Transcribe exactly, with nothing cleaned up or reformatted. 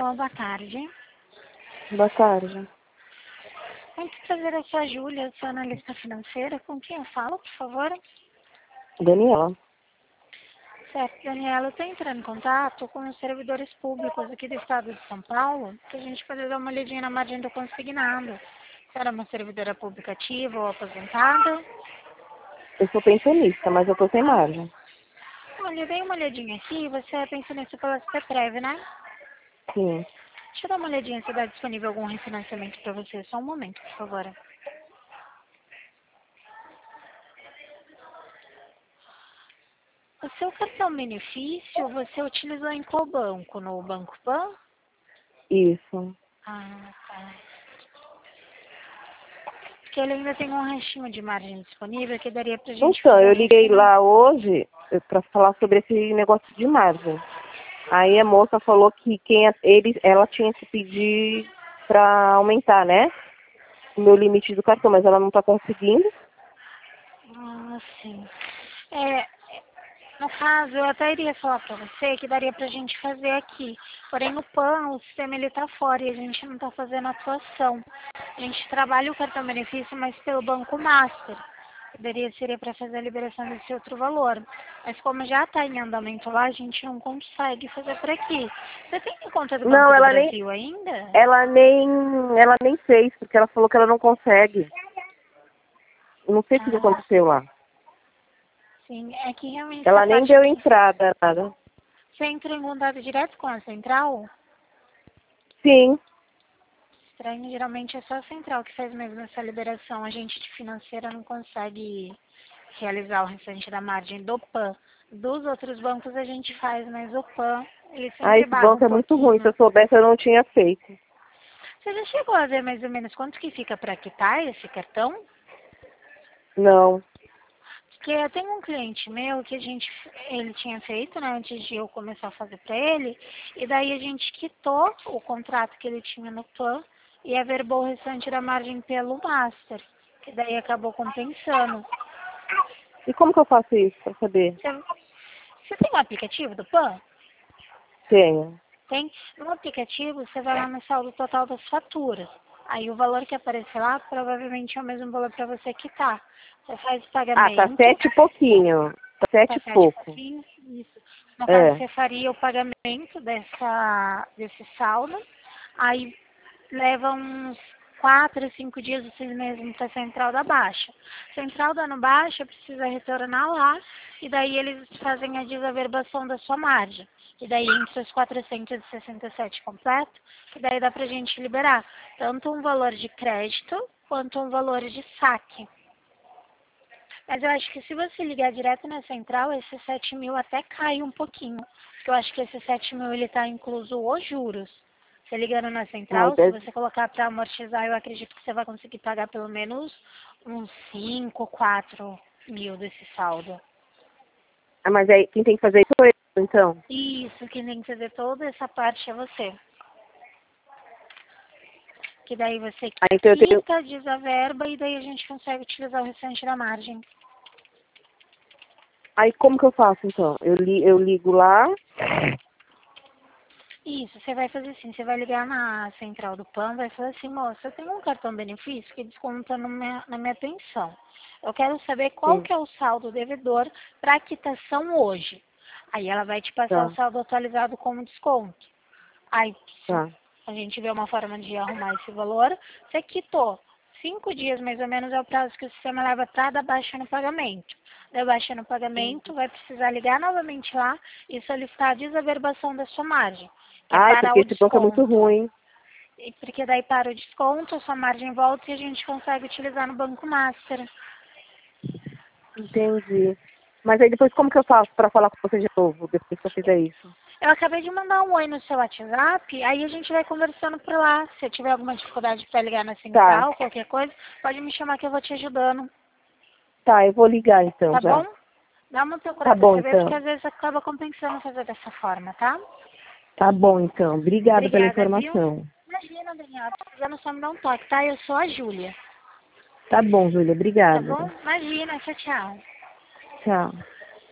Alô, boa tarde. Boa tarde. Muito prazer, eu sou a Júlia, sou analista financeira. Com quem eu falo, por favor? Daniela. Certo, Daniela, eu estou entrando em contato com os servidores públicos aqui do estado de São Paulo, para a gente poder dar uma olhadinha na margem do consignado. Você era uma servidora pública ativa ou aposentada? Eu sou pensionista, mas eu tô sem margem. Olha, eu dei uma olhadinha aqui, você é pensionista pela CPPREV, né? Sim. Deixa eu dar uma olhadinha se dá disponível algum refinanciamento para você. Só um momento, por favor. O seu cartão benefício, você utilizou em qual banco? No Banco Pan? Isso. Ah, tá. Porque ele ainda tem um restinho de margem disponível que daria pra gente Então, fazer eu um liguei refinanciamento. lá hoje eh, pra falar sobre esse negócio de margem. Aí a moça falou que quem é- ele, ela tinha que pedir pra aumentar, né? O meu limite do cartão, mas ela não tá conseguindo. Ah, sim. É, no caso, eu até iria falar pra você que daria pra gente fazer aqui. Porém, no Pan, o sistema ele tá fora e a gente não tá fazendo atuação. A gente trabalha o cartão benefício, mas pelo Banco Master. Daria, seria para fazer a liberação desse outro valor. Mas como já está em andamento lá, a gente não consegue fazer por aqui. Você tem conta do Banco Não, do ela nem, Brasil ainda? ela nem, ela nem fez, porque ela falou que ela não consegue. Não sei o que Ah, aconteceu lá. sim. É que realmente essa Ela nem parte deu aqui. entrada, nada. Você entrou em contato direto com a central? Sim. Estranho, geralmente é só a central que faz mesmo essa liberação. A gente de financeira não consegue realizar o restante da margem do Pan. Dos outros bancos a gente faz, mas o Pan, ele Ah, sempre esse barra banco um é muito ruim. Se pouquinho. eu soubesse, eu não tinha feito. Você já chegou a ver mais ou menos quanto que fica para quitar esse cartão? Não. Porque tem um cliente meu que a gente, ele tinha feito, né, antes de eu começar a fazer para ele, e daí a gente quitou o contrato que ele tinha no Plan e averbou o restante da margem pelo Master, que daí acabou compensando. E como que eu faço isso pra saber? Você, você tem um aplicativo do Pan? Tenho. Tem? No aplicativo você vai lá no saldo total das faturas. Aí o valor que aparecer lá provavelmente é o mesmo valor para você quitar. Você faz o Ah, tá pagamento. sete e pouquinho. Tá sete Tá e sete pouco. pouquinho, isso. No caso, É. você faria o pagamento dessa, desse saldo, aí leva uns quatro, cinco dias você mesmo para a central da baixa. Central dando baixa, precisa retornar lá, e daí eles fazem a desaverbação da sua margem. E daí entre os quatrocentos e sessenta e sete completo, que daí dá pra gente liberar tanto um valor de crédito, quanto um valor de saque. Mas eu acho que se você ligar direto na central, esse sete mil até cai um pouquinho. Porque eu acho que esse sete mil ele está incluso os juros. Você ligando na Ai, central, se deve... você colocar para amortizar, eu acredito que você vai conseguir pagar pelo menos uns cinco, quatro mil desse saldo. ah, mas aí quem tem que fazer isso sou eu, então. Isso, que tem que fazer toda essa parte é você. Que daí você Ah, então eu tenho... quita, desaverba e daí a gente consegue utilizar o restante da margem. Aí como que eu faço, então? Eu, li... eu ligo lá... Isso, você vai fazer assim, você vai ligar na central do Pan, vai falar assim, moça, eu tenho um cartão benefício que desconta no minha, na minha pensão. Eu quero saber qual Sim, que é o saldo devedor para quitação hoje. Aí ela vai te passar o tá, saldo atualizado como desconto. Aí, se tá. a gente vê uma forma de arrumar esse valor, você quitou. Cinco dias, mais ou menos, é o prazo que o sistema leva para dar baixa no pagamento. Da baixa no pagamento, vai precisar ligar novamente lá e solicitar a desaverbação da sua margem, que é Ai, parar porque o esse banco é muito desconto. ruim. E porque daí para o desconto, a sua margem volta e a gente consegue utilizar no Banco Master. Entendi. Mas aí depois como que eu faço pra falar com você de novo, depois que eu fizer isso? Eu acabei de mandar um oi no seu WhatsApp, aí a gente vai conversando por lá. Se tiver alguma dificuldade para ligar na Tá, central, qualquer coisa, pode me chamar que eu vou te ajudando. tá, eu vou ligar então Tá bom? já. Dá uma Tá procurada pra bom, saber, porque então. às vezes acaba compensando fazer dessa forma, tá? Tá bom, então. Obrigada pela Obrigada, viu? informação. Imagina, Daniela, precisando só me dar um toque, tá? Eu sou a Júlia. Tá bom, Júlia. Tá Obrigada. bom? Imagina, tchau, tchau. Tchau.